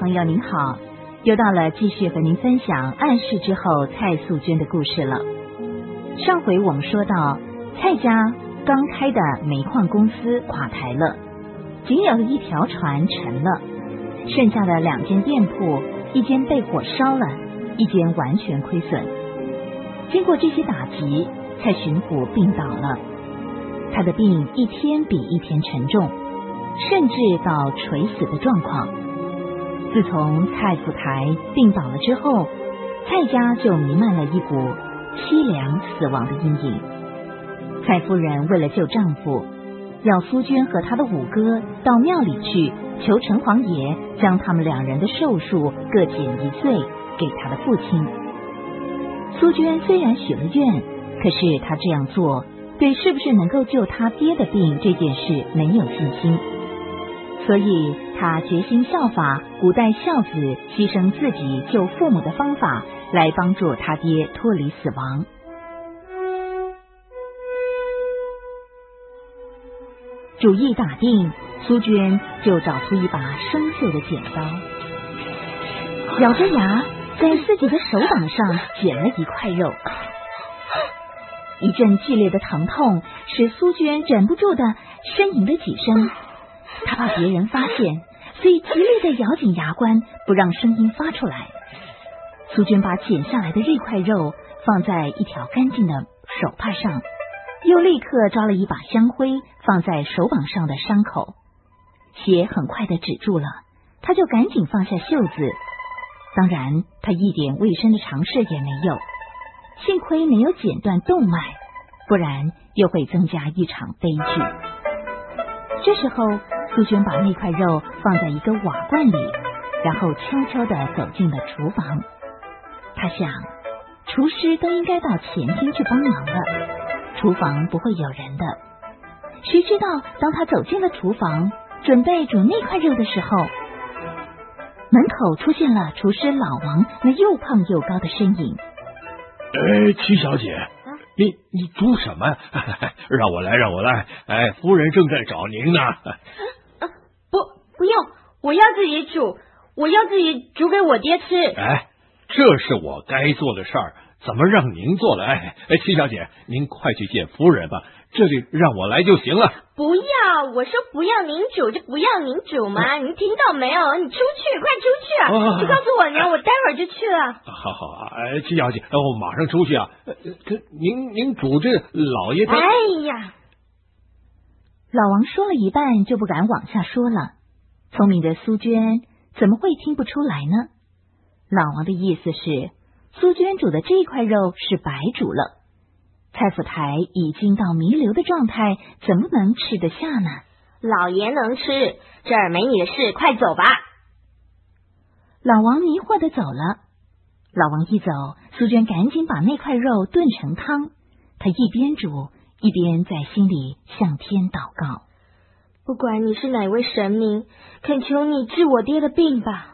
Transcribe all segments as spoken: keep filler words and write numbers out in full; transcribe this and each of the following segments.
朋友您好，又到了继续和您分享暗示之后蔡素娟的故事了。上回我们说到，蔡家刚开的煤矿公司垮台了，仅有一条船沉了，剩下的两间店铺，一间被火烧了，一间完全亏损。经过这些打击，蔡巡抚病倒了，他的病一天比一天沉重，甚至到垂死的状况。自从蔡福台病倒了之后，蔡家就弥漫了一股凄凉死亡的阴影。蔡夫人为了救丈夫，要苏娟和她的五哥到庙里去求城隍爷将他们两人的寿数各减一岁给他的父亲。苏娟虽然许了愿，可是她这样做对是不是能够救她爹的病这件事没有信心，所以她决心效法古代孝子牺牲自己救父母的方法，来帮助他爹脱离死亡。主意打定，苏娟就找出一把生锈的剪刀，咬着牙在自己的手掌上剪了一块肉。一阵剧烈的疼痛使苏娟忍不住的呻吟了几声，她怕别人发现，所以极力的咬紧牙关，不让声音发出来。苏娟把剪下来的这块肉放在一条干净的手帕上，又立刻抓了一把香灰放在手膀上的伤口，血很快的止住了，她就赶紧放下袖子。当然她一点卫生的常识也没有，幸亏没有剪断动脉，不然又会增加一场悲剧。这时候苏娟把那块肉放在一个瓦罐里，然后悄悄地走进了厨房。她想，厨师都应该到前厅去帮忙了，厨房不会有人的。谁知道当她走进了厨房，准备煮那块肉的时候，门口出现了厨师老王那又胖又高的身影。 哎，七小姐，你你煮什么？让我来，让我来。哎，夫人正在找您呢。 啊，不，不用，我要自己煮，我要自己煮给我爹吃。 哎，这是我该做的事儿，怎么让您做了？哎，七小姐，您快去见夫人吧，这里让我来就行了。 不要，我说不要您煮就不要您煮嘛，您听到没有？你出去，快出去啊！ 啊你告诉我娘，我待会儿就去了。 好好啊，哎，七小姐，我马上出去啊。这您您煮这老爷他…… 哎呀， 老王说了一半就不敢往下说了。聪明的苏娟怎么会听不出来呢？老王的意思是，苏娟煮的这块肉是白煮了。蔡福台已经到弥留的状态，怎么能吃得下呢？ 老爷能吃，这儿没你的事，快走吧。 老王迷惑的走了。老王一走，苏娟赶紧把那块肉炖成汤，她一边煮一边在心里向天祷告， 不管你是哪位神明，恳求你治我爹的病吧。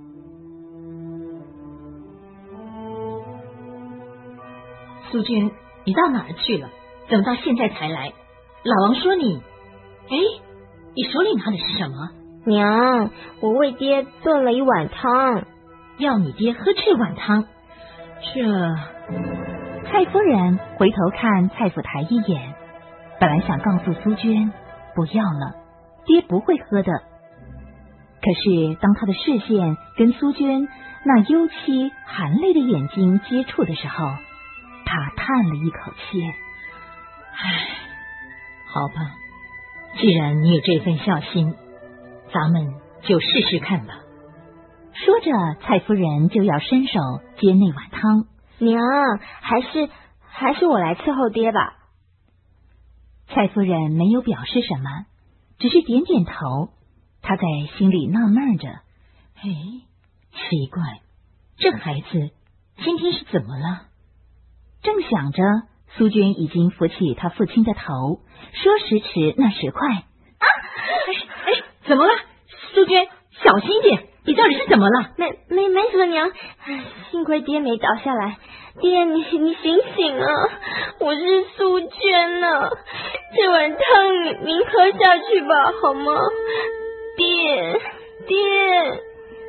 苏娟，你到哪儿去了？怎么到现在才来？老王说你……哎，你手里拿的是什么？ 娘，我为爹炖了一碗汤， 要你爹喝这碗汤。这…… 蔡夫人回头看蔡福台一眼，本来想告诉苏娟不要了，爹不会喝的。可是当他的视线跟苏娟那幽凄含泪的眼睛接触的时候，他叹了一口气。 唉，好吧，既然你有这份孝心，咱们就试试看吧。 说着，蔡夫人就要伸手接那碗汤。 娘，还是还是我来伺候爹吧。 蔡夫人没有表示什么，只是点点头。她在心里纳闷着， 哎，奇怪，这孩子今天是怎么了？ 正想着，苏娟已经扶起她父亲的头，说时迟那时快。啊！ 哎哎，怎么了？苏娟，小心一点，你到底是怎么了？ 没没没什么，娘，幸亏爹没倒下来。爹，你你醒醒啊！我是苏娟啊，这碗汤您您喝下去吧，好吗？爹爹。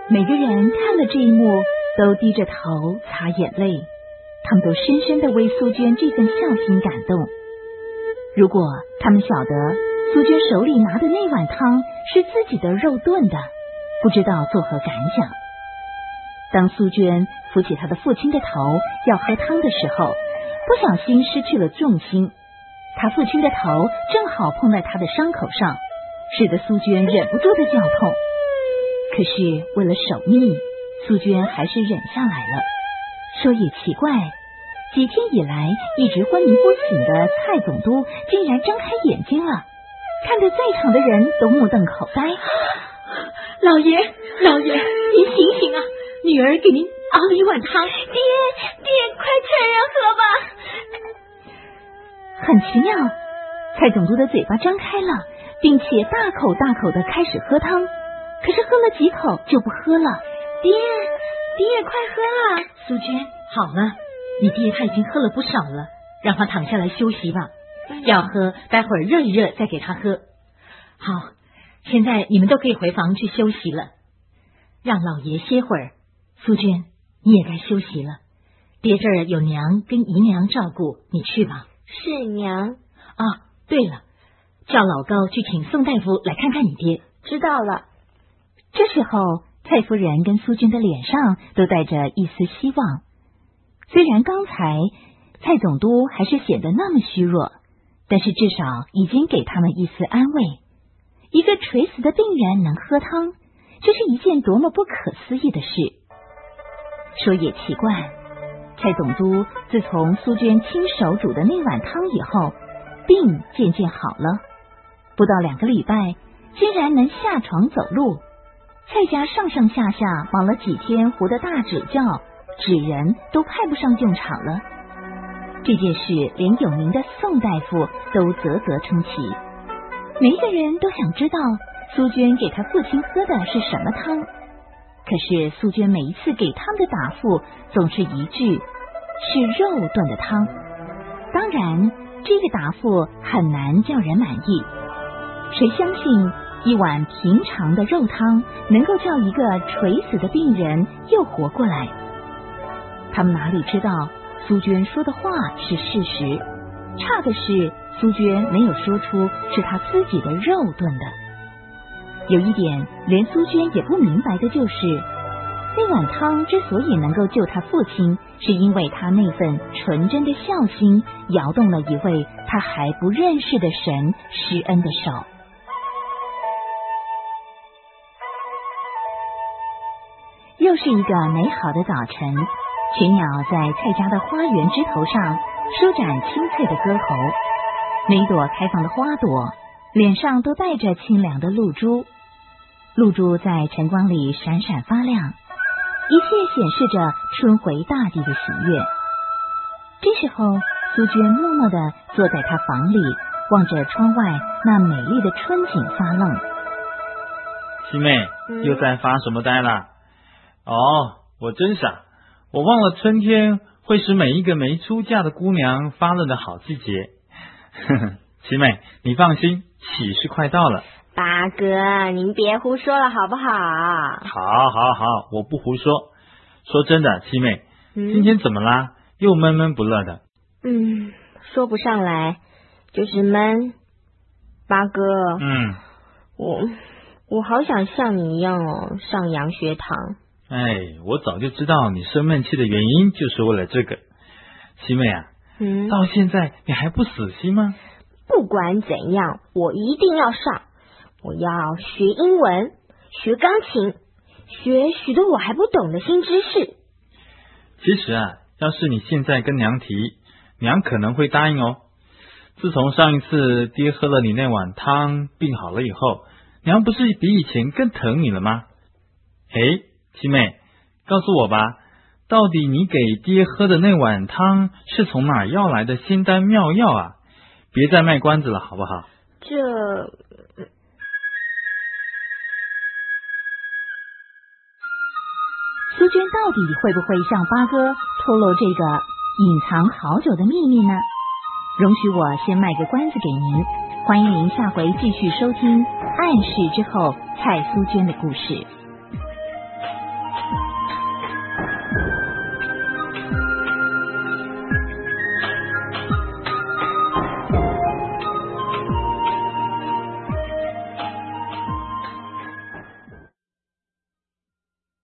每个人看了这一幕，都低着头擦眼泪，他们都深深的为苏娟这份孝心感动。如果他们晓得苏娟手里拿的那碗汤是自己的肉炖的，不知道作何感想。当苏娟扶起她的父亲的头要喝汤的时候，不小心失去了重心，她父亲的头正好碰在她的伤口上，使得苏娟忍不住的叫痛。可是为了守密，苏娟还是忍下来了。说也奇怪，几天以来一直昏迷不醒的蔡总督竟然睁开眼睛了，看得在场的人都目瞪口呆。 老爷，老爷，您醒醒啊！女儿给您熬了一碗汤。 爹，爹，快趁热喝吧。 很奇妙，蔡总督的嘴巴张开了，并且大口大口的开始喝汤，可是喝了几口就不喝了。 爹，爹，快喝啊！ 苏娟，好了，你爹他已经喝了不少了，让他躺下来休息吧。要喝，待会儿热一热再给他喝。好，现在你们都可以回房去休息了，让老爷歇会儿。苏娟，你也该休息了，爹这儿有娘跟姨娘照顾，你去吧。 是娘。 啊，对了，叫老高去请宋大夫来看看你爹。 知道了。 这时候蔡夫人跟苏娟的脸上都带着一丝希望，虽然刚才蔡总督还是显得那么虚弱，但是至少已经给他们一丝安慰。一个垂死的病人能喝汤，这是一件多么不可思议的事。说也奇怪，蔡总督自从苏娟亲手煮的那碗汤以后，病渐渐好了，不到两个礼拜竟然能下床走路。蔡家上上下下忙了几天活的大指教纸人都派不上用场了。这件事连有名的宋大夫都啧啧称奇，每一个人都想知道苏娟给他父亲喝的是什么汤。可是苏娟每一次给他们的答复总是一句，是肉炖的汤。当然这个答复很难叫人满意，谁相信一碗平常的肉汤能够叫一个垂死的病人又活过来？他们哪里知道苏娟说的话是事实，差的是苏娟没有说出是她自己的肉炖的。有一点连苏娟也不明白的就是，那碗汤之所以能够救她父亲，是因为她那份纯真的孝心摇动了一位她还不认识的神施恩的手。又是一个美好的早晨，群鸟在蔡家的花园枝头上舒展清脆的歌喉，每一朵开放的花朵脸上都带着清凉的露珠，露珠在晨光里闪闪发亮，一切显示着春回大地的喜悦。这时候苏娟默默地坐在她房里，望着窗外那美丽的春景发愣。 七妹，又在发什么呆啦？哦，我真傻，我忘了春天会使每一个没出嫁的姑娘发愣的好季节。呵呵，七妹，你放心，喜事快到了。 八哥，您别胡说了好不好？ 好好好，我不胡说。说真的，七妹， 嗯、 今天怎么啦？又闷闷不乐的。 嗯，说不上来，就是闷。八哥， 嗯， 我我好想像你一样哦，上洋学堂。 哎，我早就知道你生闷气的原因就是为了这个。七妹啊， 嗯， 到现在你还不死心吗？ 不管怎样，我一定要上。我要学英文，学钢琴，学许多我还不懂的新知识。 其实啊，要是你现在跟娘提，娘可能会答应哦。自从上一次爹喝了你那碗汤病好了以后，娘不是比以前更疼你了吗？诶，七妹，告诉我吧，到底你给爹喝的那碗汤是从哪儿要来的仙丹妙药啊？别再卖关子了好不好？ 这苏娟到底会不会向八哥透露这个隐藏好久的秘密呢？容许我先卖个关子给您，欢迎您下回继续收听《暗示之后》蔡苏娟的故事。